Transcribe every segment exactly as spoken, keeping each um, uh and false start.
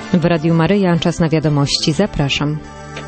W Radiu Maryja, czas na wiadomości. Zapraszam.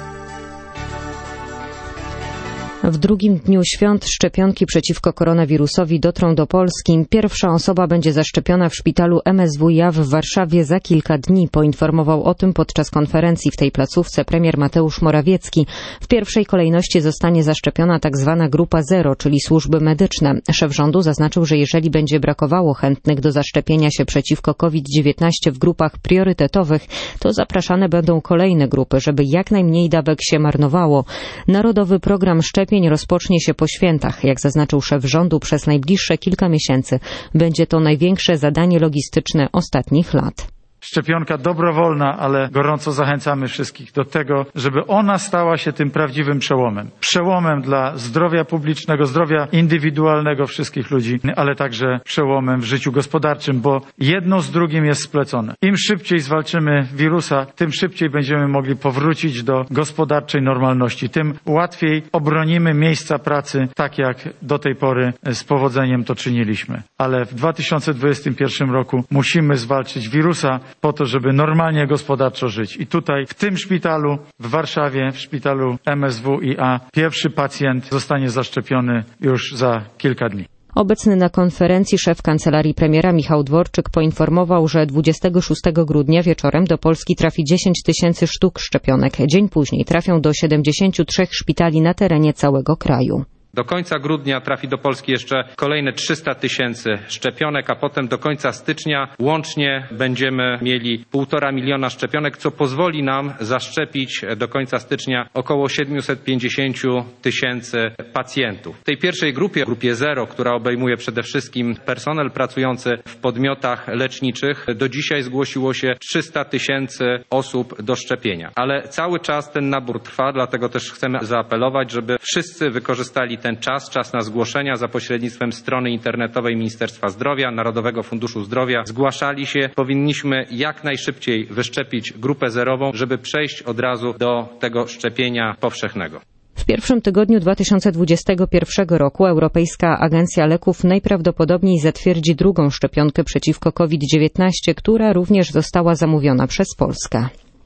W drugim dniu świąt szczepionki przeciwko koronawirusowi dotrą do Polski. Pierwsza osoba będzie zaszczepiona w szpitalu M S W i A w Warszawie za kilka dni. Poinformował o tym podczas konferencji w tej placówce premier Mateusz Morawiecki. W pierwszej kolejności zostanie zaszczepiona tak zwana grupa zero, czyli służby medyczne. Szef rządu zaznaczył, że jeżeli będzie brakowało chętnych do zaszczepienia się przeciwko COVID dziewiętnaście w grupach priorytetowych, to zapraszane będą kolejne grupy, żeby jak najmniej dawek się marnowało. Narodowy program szczepień rozpocznie się po świętach. Jak zaznaczył szef rządu, przez najbliższe kilka miesięcy będzie to największe zadanie logistyczne ostatnich lat. Szczepionka dobrowolna, ale gorąco zachęcamy wszystkich do tego, żeby ona stała się tym prawdziwym przełomem. Przełomem dla zdrowia publicznego, zdrowia indywidualnego wszystkich ludzi, ale także przełomem w życiu gospodarczym, bo jedno z drugim jest splecone. Im szybciej zwalczymy wirusa, tym szybciej będziemy mogli powrócić do gospodarczej normalności. Tym łatwiej obronimy miejsca pracy, tak jak do tej pory z powodzeniem to czyniliśmy. Ale w dwa tysiące dwudziestym pierwszym roku musimy zwalczyć wirusa, po to, żeby normalnie gospodarczo żyć. I tutaj, w tym szpitalu, w Warszawie, w szpitalu M S W i A, pierwszy pacjent zostanie zaszczepiony już za kilka dni. Obecny na konferencji szef kancelarii premiera Michał Dworczyk poinformował, że dwudziestego szóstego grudnia wieczorem do Polski trafi dziesięć tysięcy sztuk szczepionek. Dzień później trafią do siedemdziesięciu trzech szpitali na terenie całego kraju. Do końca grudnia trafi do Polski jeszcze kolejne trzysta tysięcy szczepionek, a potem do końca stycznia łącznie będziemy mieli półtora miliona szczepionek, co pozwoli nam zaszczepić do końca stycznia około siedemset pięćdziesiąt tysięcy pacjentów. W tej pierwszej grupie, grupie zero, która obejmuje przede wszystkim personel pracujący w podmiotach leczniczych, do dzisiaj zgłosiło się trzysta tysięcy osób do szczepienia. Ale cały czas ten nabór trwa, dlatego też chcemy zaapelować, żeby wszyscy wykorzystali ten czas, czas na zgłoszenia za pośrednictwem strony internetowej Ministerstwa Zdrowia, Narodowego Funduszu Zdrowia. Zgłaszali się. Powinniśmy jak najszybciej wyszczepić grupę zerową, żeby przejść od razu do tego szczepienia powszechnego. W pierwszym tygodniu dwa tysiące dwudziestego pierwszego roku Europejska Agencja Leków najprawdopodobniej zatwierdzi drugą szczepionkę przeciwko COVID dziewiętnaście, która również została zamówiona przez Polskę.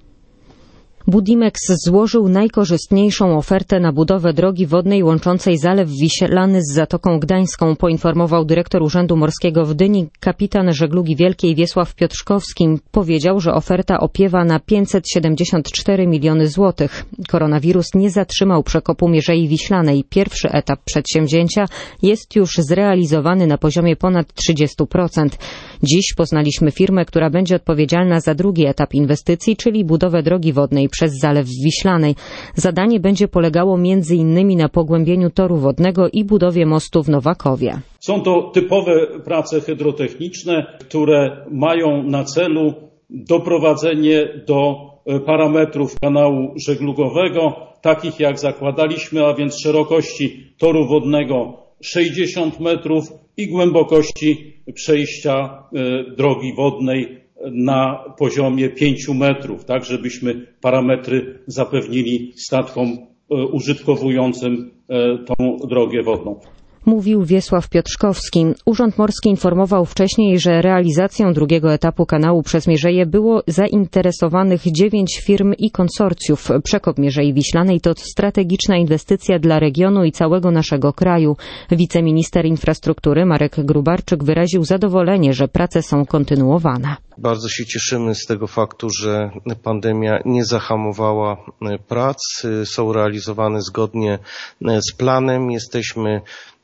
Budimex złożył najkorzystniejszą ofertę na budowę drogi wodnej łączącej Zalew Wiślany z Zatoką Gdańską, poinformował dyrektor Urzędu Morskiego w Gdyni, kapitan żeglugi wielkiej Wiesław Piotrzkowski. Powiedział, że oferta opiewa na pięćset siedemdziesiąt cztery miliony złotych. Koronawirus nie zatrzymał przekopu Mierzei Wiślanej. Pierwszy etap przedsięwzięcia jest już zrealizowany na poziomie ponad trzydzieści procent. Dziś poznaliśmy firmę, która będzie odpowiedzialna za drugi etap inwestycji, czyli budowę drogi wodnej przez Zalew Wiślanej. Zadanie będzie polegało między innymi na pogłębieniu toru wodnego i budowie mostu w Nowakowie. Są to typowe prace hydrotechniczne, które mają na celu doprowadzenie do parametrów kanału żeglugowego, takich jak zakładaliśmy, a więc szerokości toru wodnego sześćdziesiąt metrów i głębokości przejścia drogi wodnej na poziomie pięciu metrów, tak żebyśmy parametry zapewnili statkom użytkowującym tą drogę wodną. Mówił Wiesław Piotrzkowski. Urząd Morski informował wcześniej, że realizacją drugiego etapu kanału przez Mierzeję było zainteresowanych dziewięć firm i konsorcjów. Przekop Mierzei Wiślanej to strategiczna inwestycja dla regionu i całego naszego kraju. Wiceminister infrastruktury Marek Grubarczyk wyraził zadowolenie, że prace są kontynuowane. Bardzo się cieszymy z tego faktu, że pandemia nie zahamowała prac, są realizowane zgodnie z planem. Jesteśmy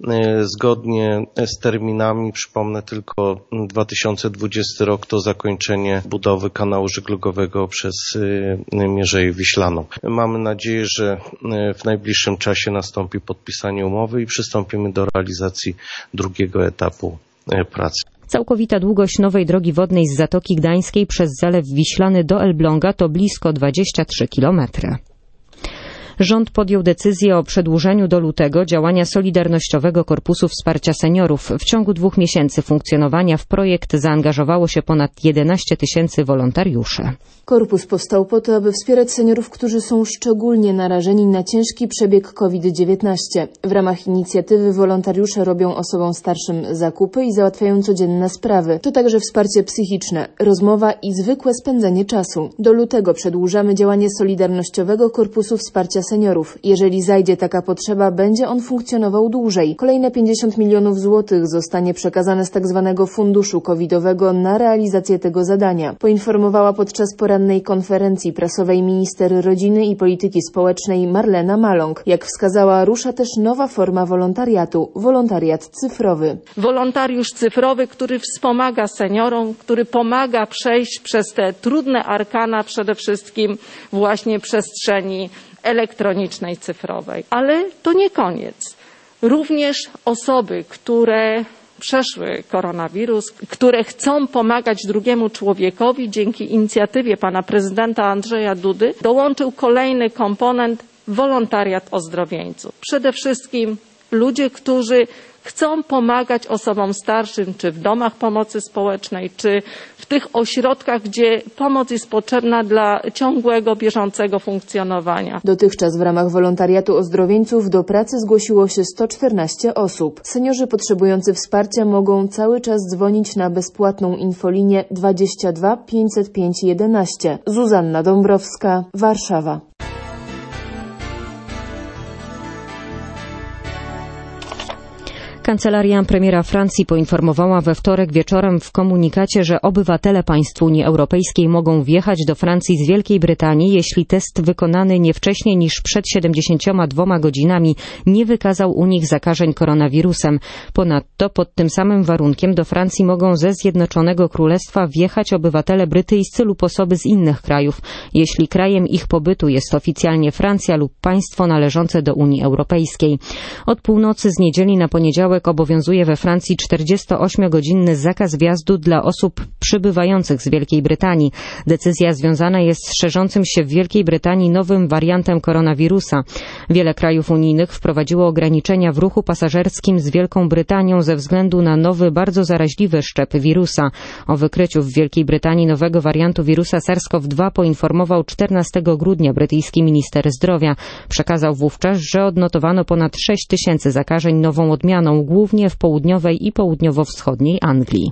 zgodnie z terminami. Przypomnę tylko dwa tysiące dwudziesty rok to zakończenie budowy kanału żeglugowego przez Mierzeję Wiślaną. Mamy nadzieję, że w najbliższym czasie nastąpi podpisanie umowy i przystąpimy do realizacji drugiego etapu pracy. Całkowita długość nowej drogi wodnej z Zatoki Gdańskiej przez Zalew Wiślany do Elbląga to blisko dwadzieścia trzy kilometry. Rząd podjął decyzję o przedłużeniu do lutego działania Solidarnościowego Korpusu Wsparcia Seniorów. W ciągu dwóch miesięcy funkcjonowania w projekt zaangażowało się ponad jedenaście tysięcy wolontariuszy. Korpus powstał po to, aby wspierać seniorów, którzy są szczególnie narażeni na ciężki przebieg COVID dziewiętnaście. W ramach inicjatywy wolontariusze robią osobom starszym zakupy i załatwiają codzienne sprawy. To także wsparcie psychiczne, rozmowa i zwykłe spędzenie czasu. Do lutego przedłużamy działanie Solidarnościowego Korpusu Wsparcia Seniorów. Jeżeli zajdzie taka potrzeba, będzie on funkcjonował dłużej. Kolejne pięćdziesiąt milionów złotych zostanie przekazane z tzw. funduszu covidowego na realizację tego zadania, poinformowała podczas porannej konferencji prasowej minister rodziny i polityki społecznej Marlena Maląg. Jak wskazała, rusza też nowa forma wolontariatu, wolontariat cyfrowy. Wolontariusz cyfrowy, który wspomaga seniorom, który pomaga przejść przez te trudne arkana przede wszystkim właśnie przestrzeni elektronicznej, cyfrowej. Ale to nie koniec. Również osoby, które przeszły koronawirus, które chcą pomagać drugiemu człowiekowi, dzięki inicjatywie pana prezydenta Andrzeja Dudy dołączył kolejny komponent, wolontariat ozdrowieńców. Przede wszystkim ludzie, którzy chcą pomagać osobom starszym, czy w domach pomocy społecznej, czy w tych ośrodkach, gdzie pomoc jest potrzebna dla ciągłego, bieżącego funkcjonowania. Dotychczas w ramach wolontariatu ozdrowieńców do pracy zgłosiło się sto czternaście osób. Seniorzy potrzebujący wsparcia mogą cały czas dzwonić na bezpłatną infolinię dwadzieścia dwa pięćset pięć jedenaście. Zuzanna Dąbrowska, Warszawa. Kancelaria premiera Francji poinformowała we wtorek wieczorem w komunikacie, że obywatele państw Unii Europejskiej mogą wjechać do Francji z Wielkiej Brytanii, jeśli test wykonany nie wcześniej niż przed siedemdziesięcioma dwoma godzinami nie wykazał u nich zakażeń koronawirusem. Ponadto pod tym samym warunkiem do Francji mogą ze Zjednoczonego Królestwa wjechać obywatele brytyjscy lub osoby z innych krajów, jeśli krajem ich pobytu jest oficjalnie Francja lub państwo należące do Unii Europejskiej. Od północy z niedzieli na poniedziałek obowiązuje we Francji czterdziestoośmiogodzinny zakaz wjazdu dla osób przybywających z Wielkiej Brytanii. Decyzja związana jest z szerzącym się w Wielkiej Brytanii nowym wariantem koronawirusa. Wiele krajów unijnych wprowadziło ograniczenia w ruchu pasażerskim z Wielką Brytanią ze względu na nowy, bardzo zaraźliwy szczep wirusa. O wykryciu w Wielkiej Brytanii nowego wariantu wirusa SARS-CoV dwa poinformował czternastego grudnia brytyjski minister zdrowia. Przekazał wówczas, że odnotowano ponad sześć tysięcy zakażeń nową odmianą, głównie w południowej i południowo-wschodniej Anglii.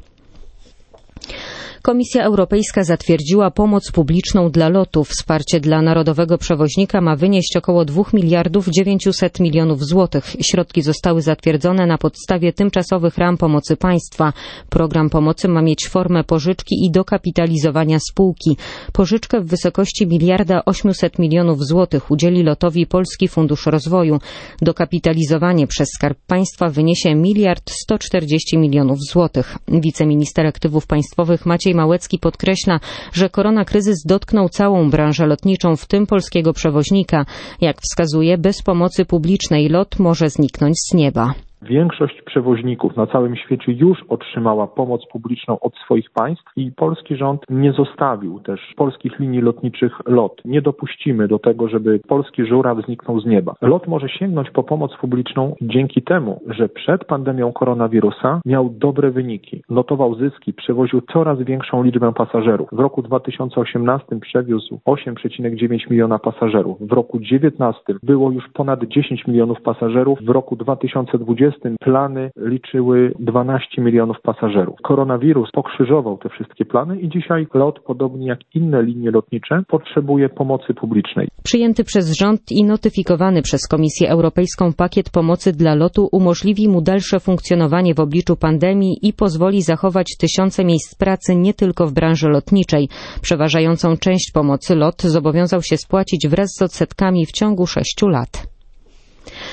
Komisja Europejska zatwierdziła pomoc publiczną dla lotu. Wsparcie dla narodowego przewoźnika ma wynieść około dwóch miliardów dziewięciuset milionów złotych. Środki zostały zatwierdzone na podstawie tymczasowych ram pomocy państwa. Program pomocy ma mieć formę pożyczki i dokapitalizowania spółki. Pożyczkę w wysokości miliarda osiemset milionów złotych udzieli lotowi Polski Fundusz Rozwoju. Dokapitalizowanie przez Skarb Państwa wyniesie miliard sto czterdzieści milionów złotych. Wiceminister Aktywów Państwowych Maciej Małecki podkreśla, że koronakryzys dotknął całą branżę lotniczą, w tym polskiego przewoźnika. Jak wskazuje, bez pomocy publicznej lot może zniknąć z nieba. Większość przewoźników na całym świecie już otrzymała pomoc publiczną od swoich państw i polski rząd nie zostawił też polskich linii lotniczych LOT. Nie dopuścimy do tego, żeby polski żuraw zniknął z nieba. LOT może sięgnąć po pomoc publiczną dzięki temu, że przed pandemią koronawirusa miał dobre wyniki. Notował zyski, przewoził coraz większą liczbę pasażerów. W roku dwa tysiące osiemnastym przewiózł osiem przecinek dziewięć miliona pasażerów. W roku dziewiętnastym było już ponad dziesięć milionów pasażerów. W roku dwa tysiące dwudziestym plany liczyły dwanaście milionów pasażerów. Koronawirus pokrzyżował te wszystkie plany i dzisiaj LOT, podobnie jak inne linie lotnicze, potrzebuje pomocy publicznej. Przyjęty przez rząd i notyfikowany przez Komisję Europejską pakiet pomocy dla lotu umożliwi mu dalsze funkcjonowanie w obliczu pandemii i pozwoli zachować tysiące miejsc pracy nie tylko w branży lotniczej. Przeważającą część pomocy LOT zobowiązał się spłacić wraz z odsetkami w ciągu sześciu lat.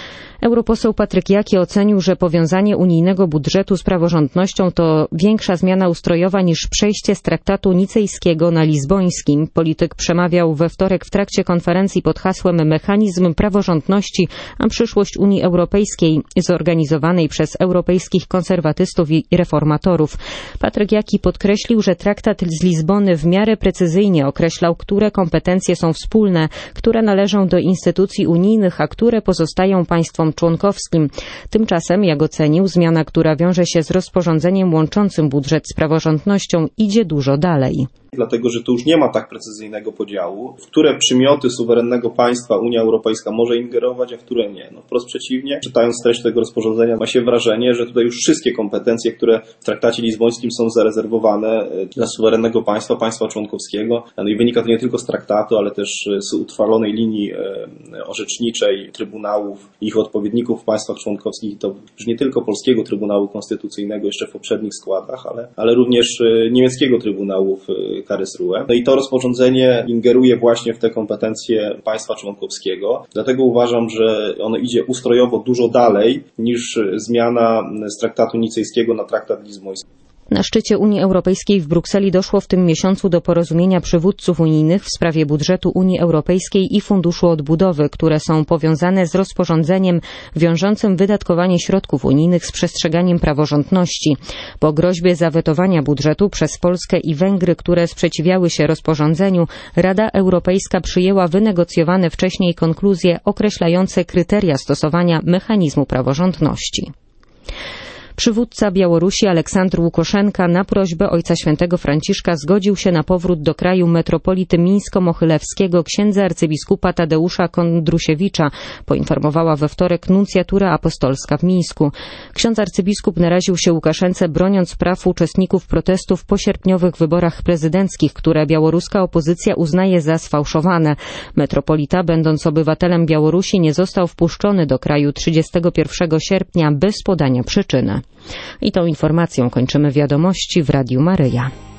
Europoseł Patryk Jaki ocenił, że powiązanie unijnego budżetu z praworządnością to większa zmiana ustrojowa niż przejście z traktatu nicejskiego na lizboński. Polityk przemawiał we wtorek w trakcie konferencji pod hasłem Mechanizm praworządności, a przyszłość Unii Europejskiej, zorganizowanej przez europejskich konserwatystów i reformatorów. Patryk Jaki podkreślił, że traktat z Lizbony w miarę precyzyjnie określał, które kompetencje są wspólne, które należą do instytucji unijnych, a które pozostają państwom członkowskim. Tymczasem, jak ocenił, zmiana, która wiąże się z rozporządzeniem łączącym budżet z praworządnością, idzie dużo dalej. Dlatego, że tu już nie ma tak precyzyjnego podziału, w które przymioty suwerennego państwa Unia Europejska może ingerować, a w które nie. No wprost przeciwnie, czytając treść tego rozporządzenia, ma się wrażenie, że tutaj już wszystkie kompetencje, które w traktacie lizbońskim są zarezerwowane dla suwerennego państwa, państwa członkowskiego, no i wynika to nie tylko z traktatu, ale też z utrwalonej linii orzeczniczej trybunałów i ich odpowiedników w państwach członkowskich, to już nie tylko polskiego Trybunału Konstytucyjnego jeszcze w poprzednich składach, ale, ale również niemieckiego Trybunału w Karlsruhe. No i to rozporządzenie ingeruje właśnie w te kompetencje państwa członkowskiego. Dlatego uważam, że ono idzie ustrojowo dużo dalej niż zmiana z traktatu nicejskiego na traktat lizboński. Na szczycie Unii Europejskiej w Brukseli doszło w tym miesiącu do porozumienia przywódców unijnych w sprawie budżetu Unii Europejskiej i Funduszu Odbudowy, które są powiązane z rozporządzeniem wiążącym wydatkowanie środków unijnych z przestrzeganiem praworządności. Po groźbie zawetowania budżetu przez Polskę i Węgry, które sprzeciwiały się rozporządzeniu, Rada Europejska przyjęła wynegocjowane wcześniej konkluzje określające kryteria stosowania mechanizmu praworządności. Przywódca Białorusi Aleksandr Łukaszenka na prośbę Ojca Świętego Franciszka zgodził się na powrót do kraju metropolity mińsko-mochylewskiego księdza arcybiskupa Tadeusza Kondrusiewicza, poinformowała we wtorek nuncjatura apostolska w Mińsku. Ksiądz arcybiskup naraził się Łukaszence, broniąc praw uczestników protestów po sierpniowych wyborach prezydenckich, które białoruska opozycja uznaje za sfałszowane. Metropolita, będąc obywatelem Białorusi, nie został wpuszczony do kraju trzydziestego pierwszego sierpnia bez podania przyczyny. I tą informacją kończymy wiadomości w Radiu Maryja.